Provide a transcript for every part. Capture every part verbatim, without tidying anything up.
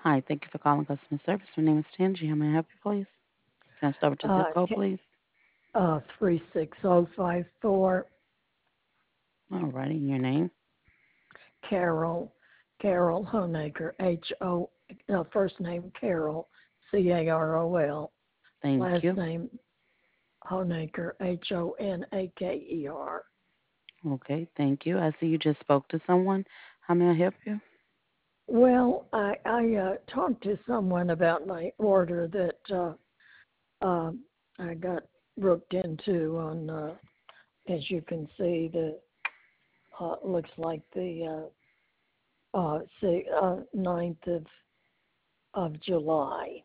Hi, thank you for calling customer service. My name is Tangi. How may I help you, please? Can I start with your zip Uh, code, ca- please? uh, three six zero five four. All righty, and your name? Carol, Carol Honaker, H O, uh, first name Carol, C A R O L, Thank last you. name Honaker, H O N A K E R. Okay, thank you. I see you just spoke to someone. How may I help you? Well, I, I uh, talked to someone about my order that uh, uh, I got looked into on, uh, as you can see, the uh, looks like the uh, uh, see, uh, ninth of, of July.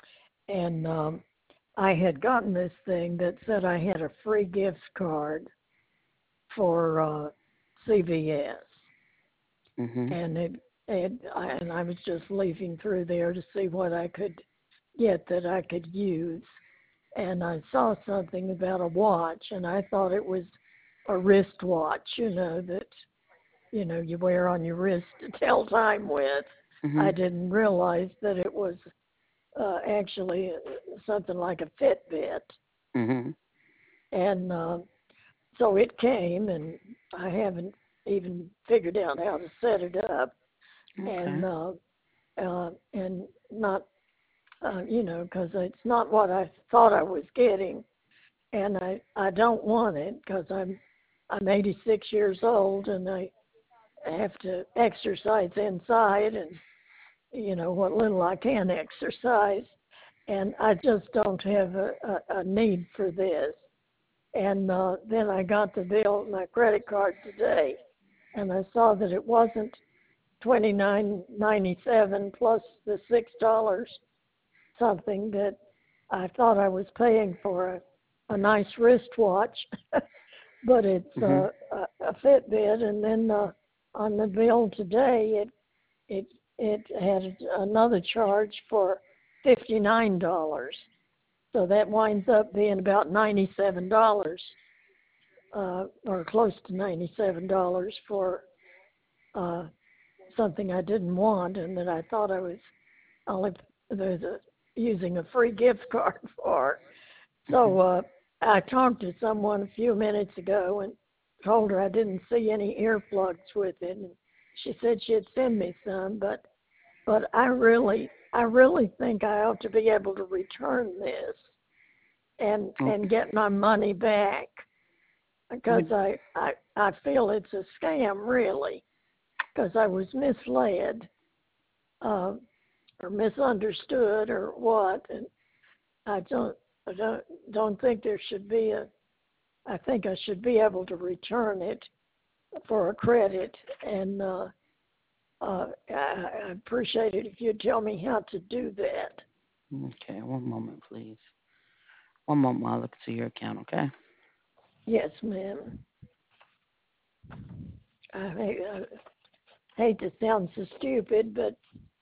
And um, I had gotten this thing that said I had a free gift card for uh, C V S, Mm-hmm. and it, it I, and I was just leafing through there to see what I could get that I could use, and I saw something about a watch, and I thought it was a wristwatch, you know, that you know you wear on your wrist to tell time with. Mm-hmm. I didn't realize that it was uh, actually something like a Fitbit. Mm-hmm. And uh, so it came, and I haven't even figured out how to set it up, and Okay. uh, uh, and not, uh, you know, because it's not what I thought I was getting, and I I don't want it because I'm I'm eighty-six years old, and I have to exercise inside, and you know what little I can exercise, and I just don't have a, a, a need for this. And uh, then I got the bill, my credit card today, and I saw that it wasn't twenty nine ninety seven plus the six dollars something that I thought I was paying for a, a nice wristwatch, but it's Mm-hmm. uh, a, a Fitbit. And then uh, on the bill today, it it it had another charge for fifty nine dollars. So that winds up being about ninety seven dollars uh, or close to ninety-seven dollars for uh, something I didn't want and that I thought I was only the, the, using a free gift card for. Mm-hmm. So uh, I talked to someone a few minutes ago and told her I didn't see any earplugs with it, and she said she'd send me some, but but I really I really think I ought to be able to return this and and Okay. get my money back because Would, I, I, I feel it's a scam, really, because I was misled uh, or misunderstood or what, and I don't, I don't, don't think there should be a, I think I should be able to return it for a credit, and uh, uh, I, I appreciate it if you'd tell me how to do that. okay, one moment, please. One moment while I look into your account, okay? Yes, ma'am. I, I hate to sound so stupid, but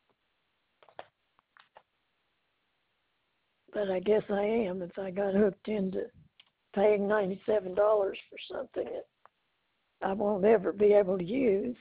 but I guess I am if I got hooked into paying ninety-seven dollars for something that I won't ever be able to use.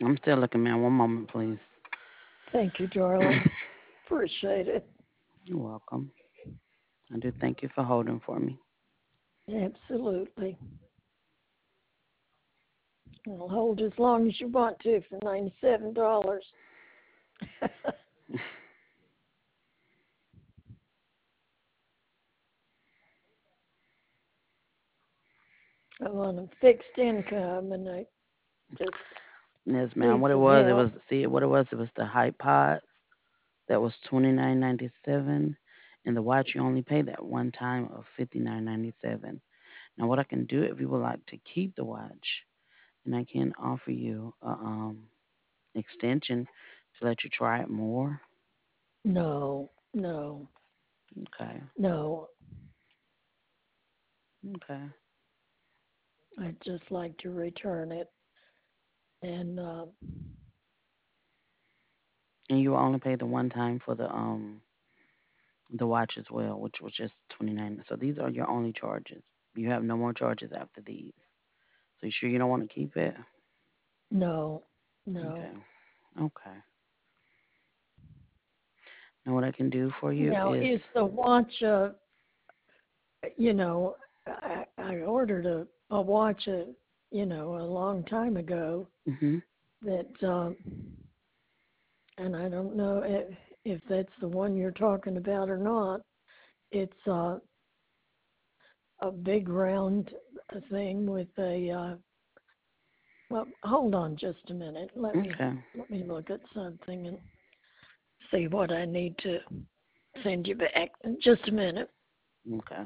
I'm still looking, man. One moment, please. Thank you, darling. Appreciate it. You're welcome. I do thank you for holding for me. Absolutely. I'll hold as long as you want to for ninety-seven dollars. I'm on a fixed income, and I just Yes, ma'am. need What it some was, it help. was see what it was. It was the Hype Pod that was twenty nine ninety seven, and the watch you only pay that one time of fifty nine ninety seven. Now, what I can do if you would like to keep the watch, and I can offer you a um extension to let you try it more. No, no, Okay. no. Okay. I'd just like to return it. And uh, And you will only pay the one time for the um the watch as well, which was just twenty nine. So these are your only charges. You have no more charges after these. So you sure you don't want to keep it? no, no. Okay. Okay. Now what I can do for you Now, is is the watch, uh, you know, I, I ordered a, a watch, a, you know, a long time ago mhm. that, um, and I don't know if, if that's the one you're talking about or not. It's uh, a big round thing with a, uh, well, hold on just a minute. Let me Okay. let me look at something and see what I need to send you back. Just a minute. Okay.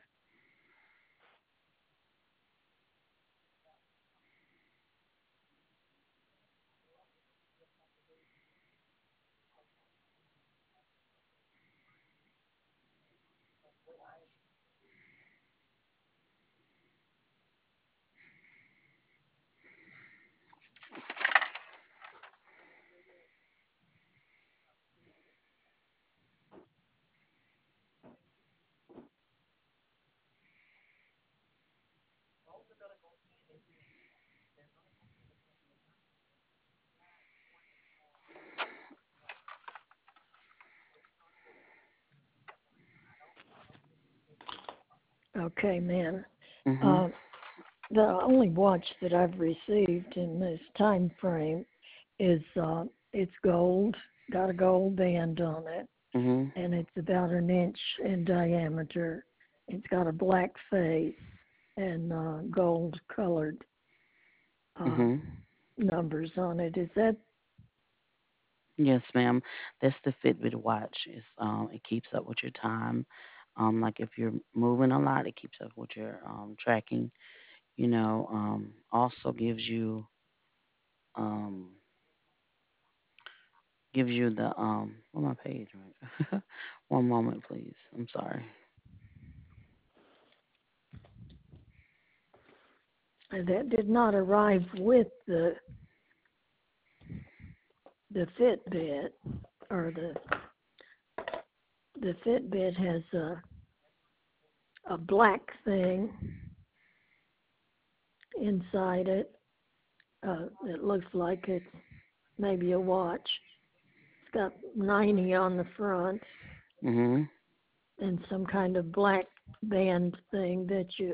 Okay, man. Mhm. Uh, the only watch that I've received in this time frame is uh, it's gold, got a gold band on it, Mhm. and it's about an inch in diameter. It's got a black face and uh, gold colored uh, Mhm. numbers on it. Is that Yes, ma'am. That's the Fitbit watch. It's um it keeps up with your time. Um, like if you're moving a lot, it keeps up with your um tracking. You know, um, also gives you um gives you the um on my page, right? One moment, please. I'm sorry. that did not arrive with the the Fitbit, or the the Fitbit has a a black thing inside it. Uh, it looks like it's maybe a watch. It's got ninety on the front Mhm. and some kind of black band thing that you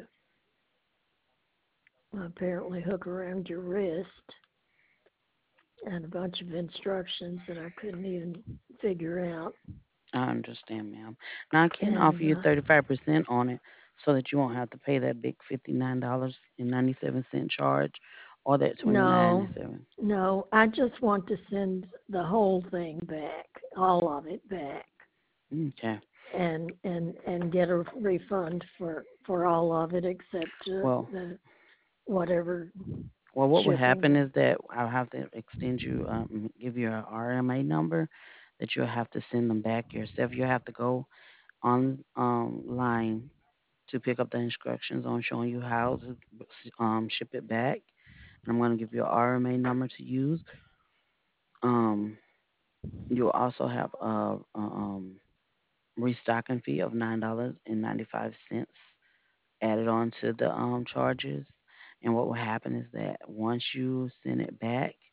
apparently hook around your wrist, and a bunch of instructions that I couldn't even figure out. I understand, ma'am. Now I can offer And you uh, thirty-five percent on it, so that you won't have to pay that big fifty-nine dollars and ninety-seven cent charge, or that twenty-nine no, ninety-seven. no, I just want to send the whole thing back, all of it back, Okay. and and and get a refund for for all of it except uh, Well, the whatever well, what would shipping. happen is that I'll have to extend you, um, give you a R M A number that you'll have to send them back yourself. You have to go on um line to pick up the instructions on showing you how to um ship it back. And I'm going to give you a R M A number to use. Um, you'll also have a, a um restocking fee of nine dollars and ninety five cents added on to the um charges. And what will happen is that once you send it back,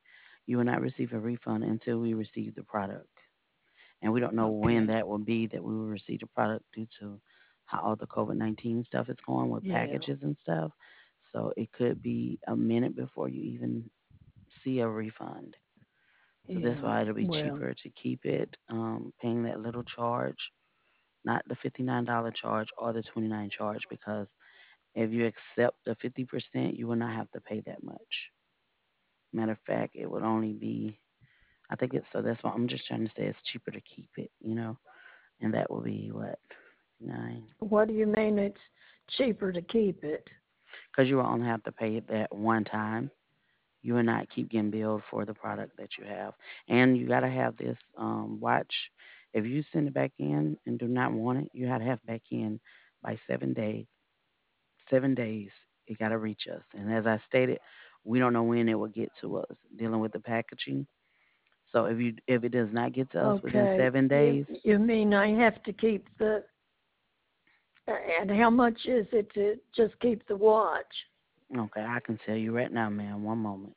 You will not receive a refund until we receive the product. And we don't know when Okay. that will be that we will receive the product due to how all the COVID nineteen stuff is going with Yeah. packages and stuff. So it could be a minute before you even see a refund. So that's Yeah. why it'll be Well, cheaper to keep it, um, paying that little charge, not the fifty-nine dollars charge or the twenty-nine dollars charge, because if you accept the fifty percent, you will not have to pay that much. Matter of fact, it would only be, I think it's, so that's why I'm just trying to say it's cheaper to keep it, you know, and that will be what, nine, what do you mean it's cheaper to keep it? because you will only have to pay it that one time. You will not keep getting billed for the product that you have. And you got to have this um, watch. If you send it back in and do not want it, you got to have it back in by seven days. Seven days, it got to reach us. And as I stated, we don't know when it will get to us dealing with the packaging. So if you if it does not get to us within Okay. seven You days, you mean I have to keep the and how much is it to just keep the watch? okay, I can tell you right now, man. One moment.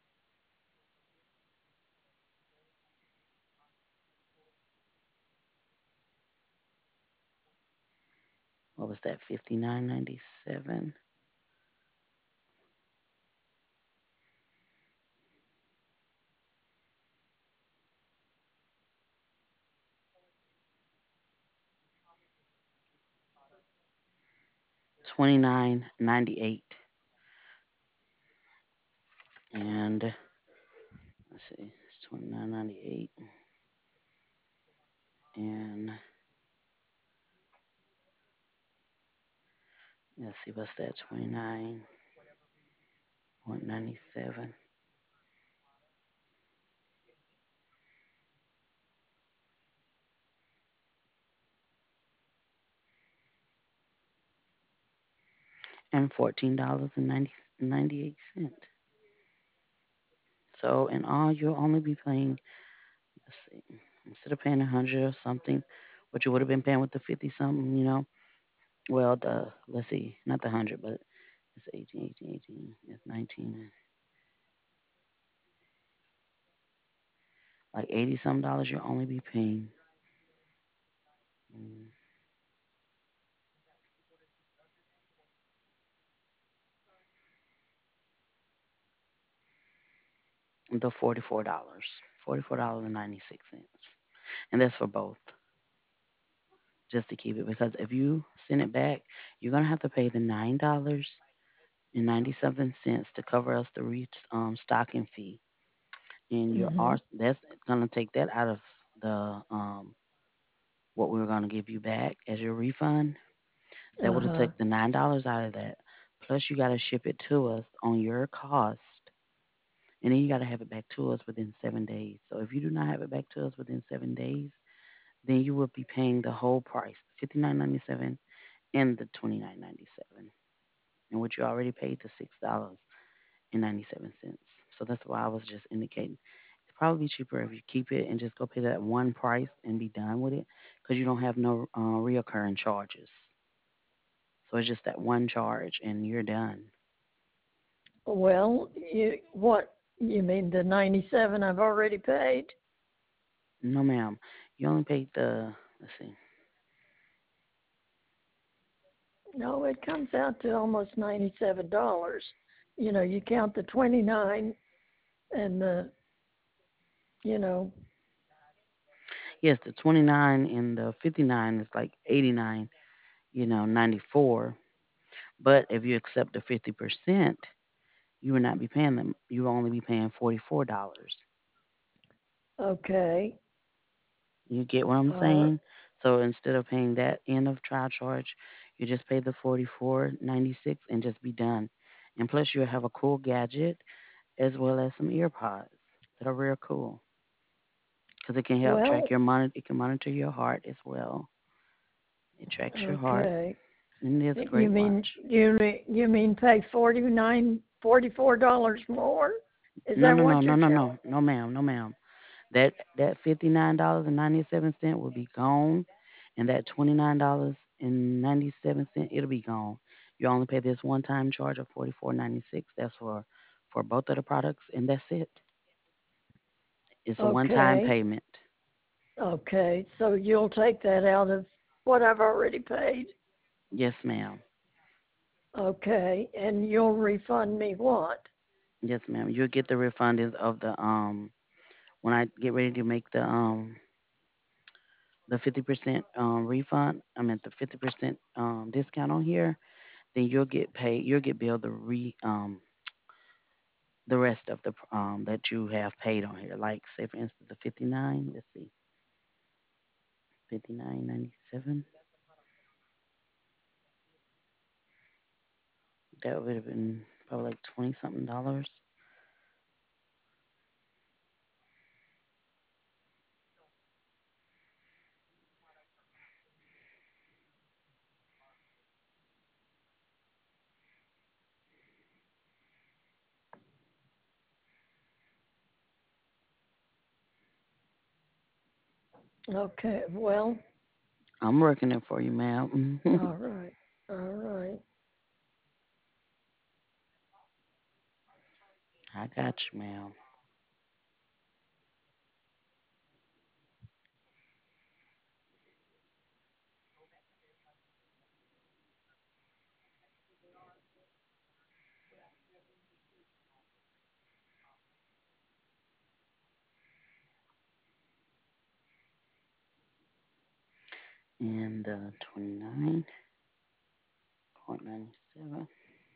What was that? Fifty nine ninety seven. Twenty nine ninety eight. And let's see, it's twenty nine ninety eight. And let's see, what's that? Twenty nine one ninety seven. And fourteen dollars and ninety ninety eight cents. So in all, you'll only be paying, let's see, instead of paying a hundred or something, what you would have been paying with the fifty something, you know. Well, the let's see, not the hundred, but it's eighteen, eighteen, eighteen. It's nineteen, like eighty some dollars. You'll only be paying mm, the forty four dollars, forty four dollars and ninety six cents, and that's for both, just to keep it. Because if you send it back, you're gonna have to pay the nine dollars and ninety seven cents to cover us the re um, stocking fee, and you Mhm. are that's gonna take that out of the um what we were gonna give you back as your refund. That would have Uh-huh. took the nine dollars out of that. Plus, you got to ship it to us on your cost, and then you got to have it back to us within seven days. So if you do not have it back to us within seven days, then you will be paying the whole price, fifty nine ninety seven and the twenty nine ninety seven, and what you already paid the six dollars and ninety seven cents. So that's why I was just indicating. It's probably cheaper if you keep it and just go pay that one price and be done with it, because you don't have no uh, reoccurring charges. So it's just that one charge, and you're done. Well, you what you mean the ninety-seven I've already paid? No, ma'am. You only paid the, let's see. No, it comes out to almost ninety-seven dollars. You know, you count the twenty-nine and the, you know, Yes, the twenty-nine and the fifty-nine is like eighty-nine, you know, ninety-four. But if you accept the fifty percent, you will not be paying them. You will only be paying forty-four dollars. okay. You get what I'm Uh saying? So instead of paying that end of trial charge, you just pay the forty-four ninety-six and just be done. And plus, you'll have a cool gadget as well as some ear pods that are real cool, because it can help track well, your monitor. It can monitor your heart as well. It tracks your heart, okay. and it's a You great mean watch. you mean you mean pay forty nine forty four dollars more? Is No, that no, no, what no, you're no, telling? no, no, ma'am, no, ma'am. That that fifty nine dollars and ninety seven cent will be gone, and that twenty nine dollars and ninety seven cent it'll be gone. You only pay this one time charge of forty four ninety six. That's for for both of the products, and that's it. It's a one-time Okay. payment. Okay. So you'll take that out of what I've already paid. Yes, ma'am. Okay. And you'll refund me what? Yes, ma'am. You'll get the refund is of the um when I get ready to make the um the fifty percent um refund. I meant the fifty percent um discount on here. Then you'll get paid. You'll get billed the re um the rest of the um that you have paid on here. Like say for instance the fifty nine. Let's see, fifty nine ninety seven. That would have been probably like twenty something dollars. Okay. Well, I'm working it for you, ma'am. all right. All right. I got you, ma'am. And uh, twenty nine point ninety seven.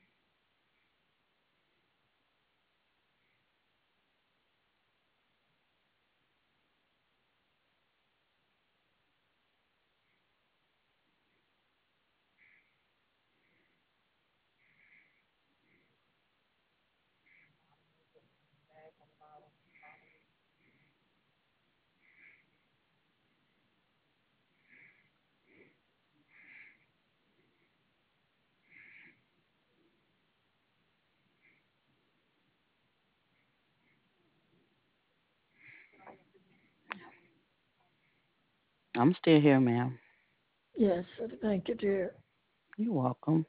I'm still here, ma'am. Yes. Thank you, dear. You're welcome.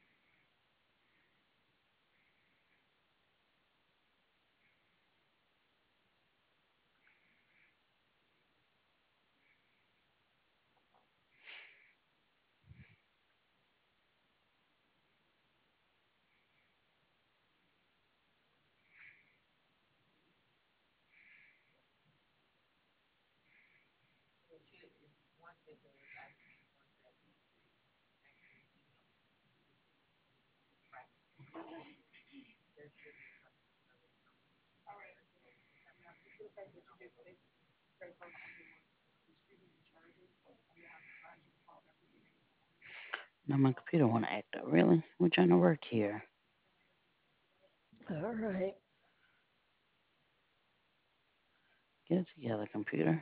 Now my computer want to act up. Really? We're trying to work here. All right. Get it together, computer.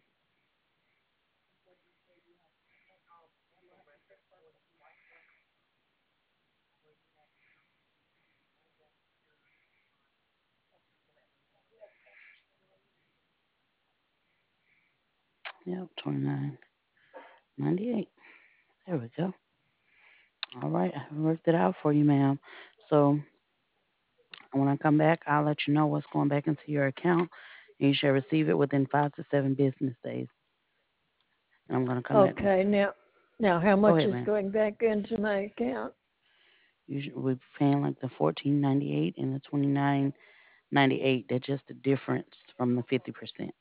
Yep, twenty nine ninety eight. There we go. All right, I worked it out for you, ma'am. So when I come back, I'll let you know what's going back into your account, and you should receive it within five to seven business days. And I'm gonna come back. Okay. Now, now, how Go much ahead, is ma'am. going back into my account? You should, we're paying like the fourteen ninety eight and the twenty nine ninety eight. That's just the difference from the fifty percent.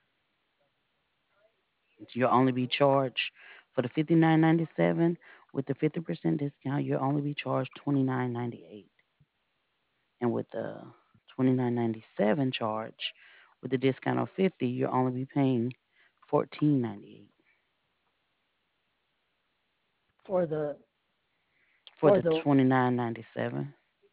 You'll only be charged for the fifty nine ninety seven with the fifty percent discount. You'll only be charged twenty nine ninety eight, and with the twenty nine ninety seven charge with the discount of fifty, you'll only be paying fourteen ninety eight For the for for the the twenty nine ninety seven.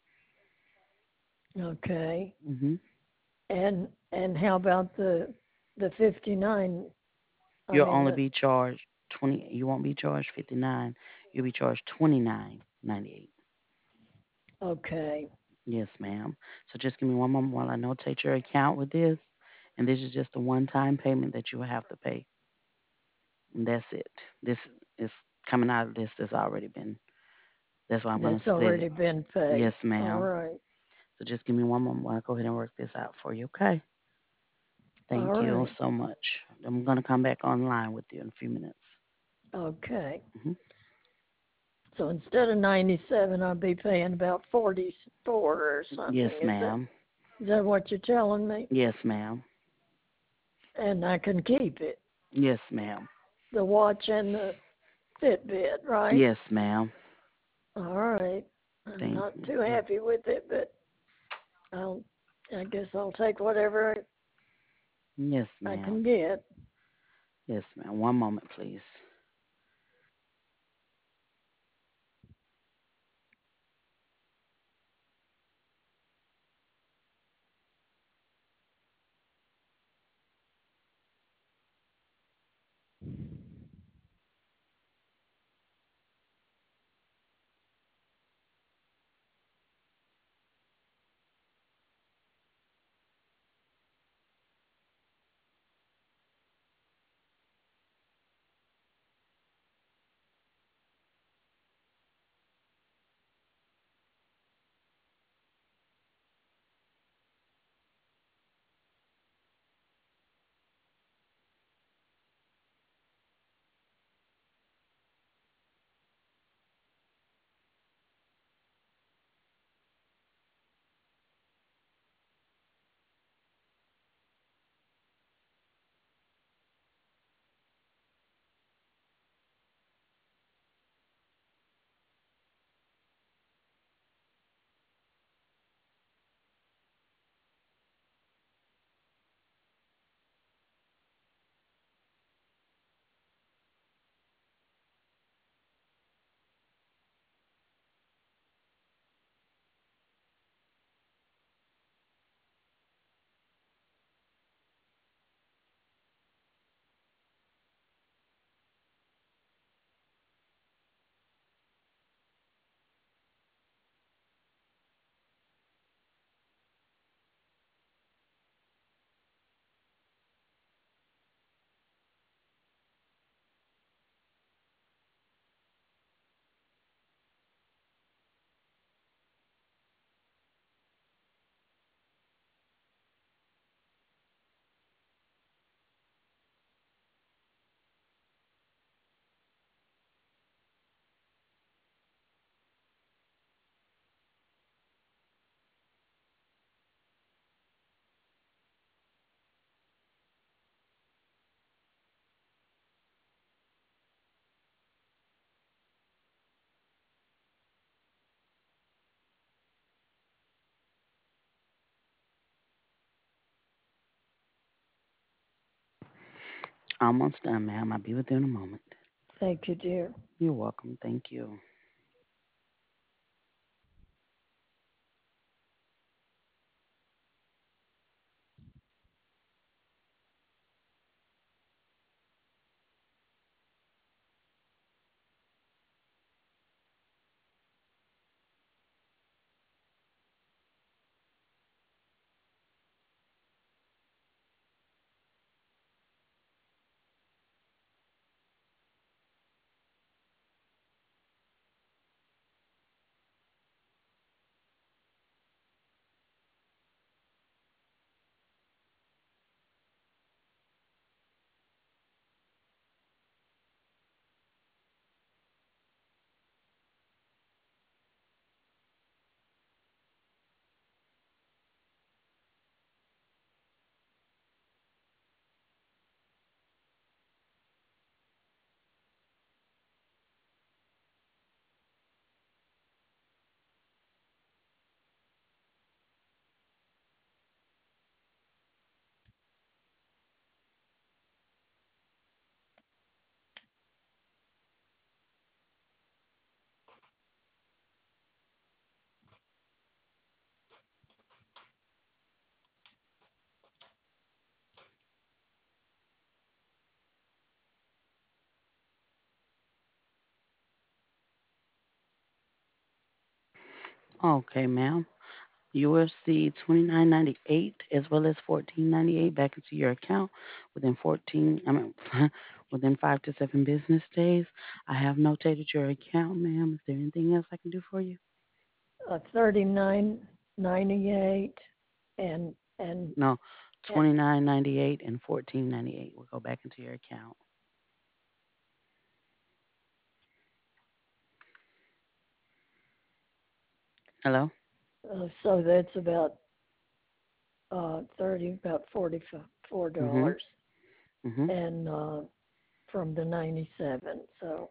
okay. Mm-hmm. And and how about the the fifty-nine? I You'll mean only the be charged twenty. You won't be charged fifty nine. You'll be charged twenty nine ninety eight. okay. Yes, ma'am. So just give me one moment while I notate your account with this. And this is just a one time payment that you will have to pay. And that's it. This is coming out of this that's already been, that's why I'm going to That's split it. already been paid. Yes, All ma'am. right. So just give me one moment while I go ahead and work this out for you, okay? All Thank you right. so much. I'm going to come back online with you in a few minutes. Okay. Hmm. So instead of ninety-seven, I'll be paying about forty-four or something. Yes, Is that ma'am. is that what you're telling me? Yes, ma'am. And I can keep it, Yes, ma'am. the watch and the Fitbit, right? Yes, ma'am. All right. I'm Thank not you. too happy with it, but I'll I guess I'll take whatever Yes, I ma'am. can get. Yes, ma'am. One moment, please. Almost done, ma'am. I'll be with you in a moment. Thank you, dear. You're welcome. Thank you. Okay, ma'am. You will see twenty-nine ninety-eight as well as fourteen ninety-eight back into your account within fourteen, I mean, within five to seven business days. I have notated your account, ma'am. Is there anything else I can do for you? Uh, thirty-nine ninety-eight and and No, And, twenty nine ninety eight and fourteen ninety eight will go back into your account. Hello. uh, so that's about uh, thirty, about forty-four Mhm. dollars, Mhm. and uh, from the ninety-seven. So,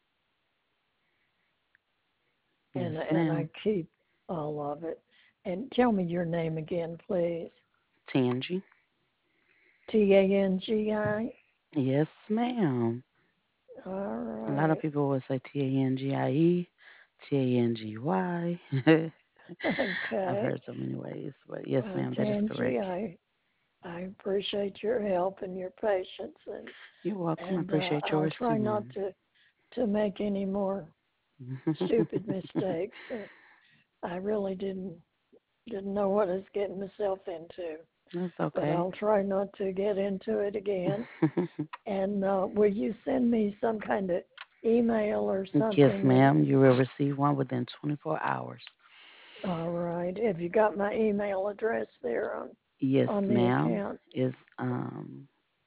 and Yes, and I ma'am. keep all of it. And tell me your name again, please. Tangy. T A N G I. Yes, ma'am. All A lot of right. people would say T A N G I E, T A N G Y. I've Okay. heard so many ways, but yes, Well, ma'am, that is Tangi, correct. I I appreciate your help and your patience, and You're welcome. I and uh, appreciate I'll yours too, try not ma'am. to to make any more stupid mistakes. Uh, I really didn't didn't know what I was getting myself into, That's but okay. I'll try not to get into it again. And uh, will you send me some kind of email or Yes, something? And ma'am. You will receive one within twenty-four hours. all right, have you got my email address there on Yes, on the ma'am. account? Is um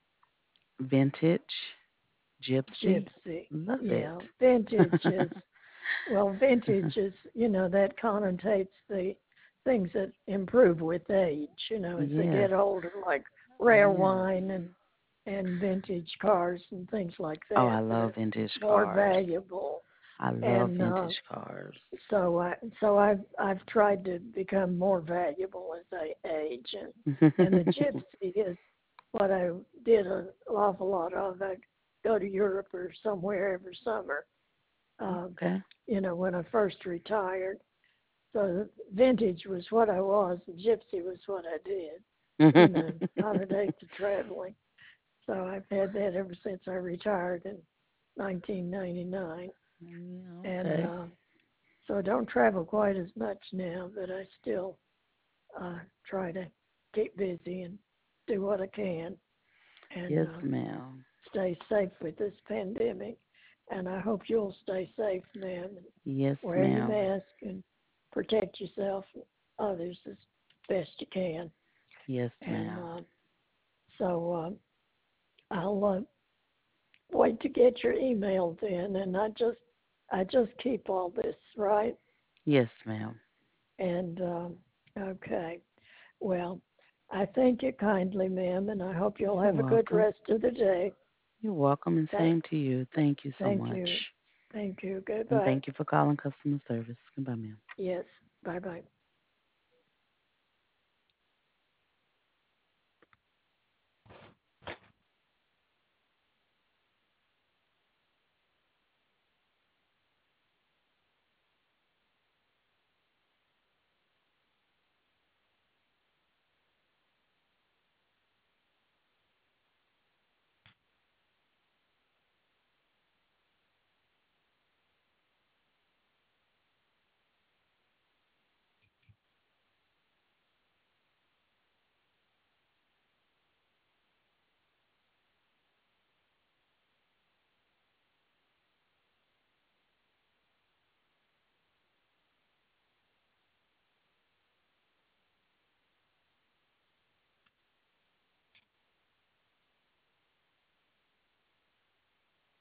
vintage gypsy. Gypsy. Love Yeah, it. vintage is, well, vintage is, you know, that connotates the things that improve with age, you know, as they Yes. get older, like rare Yes. wine and and vintage cars and things like Oh, that I that love are vintage more cars. valuable. I love And uh, vintage cars. so I so I've I've tried to become more valuable as I age, and and the gypsy is what I did an awful lot of. I'd go to Europe or somewhere every summer, um, Okay. you know, when I first retired. So vintage was what I was, and gypsy was what I did, you know, not addicted to traveling. So I've had that ever since I retired in nineteen ninety-nine. Yeah, And okay. uh, so I don't travel quite as much now, but I still uh, try to keep busy and do what I can and Yes, uh, ma'am. stay safe with this pandemic. And I hope you'll stay safe, ma'am, and Yes, wear your ma'am. mask and protect yourself and others as best you can. Yes, And ma'am. uh, so um, I'll uh, wait to get your email then, and I just I just keep all this, right? Yes, ma'am. And um, okay, well, I thank you kindly, ma'am, and I hope you'll You're have a good welcome. rest of the day. You're welcome, and Thank, same to you. Thank you so thank you, much. thank you. And Goodbye. thank you for calling customer service. Goodbye, ma'am. Yes, bye bye.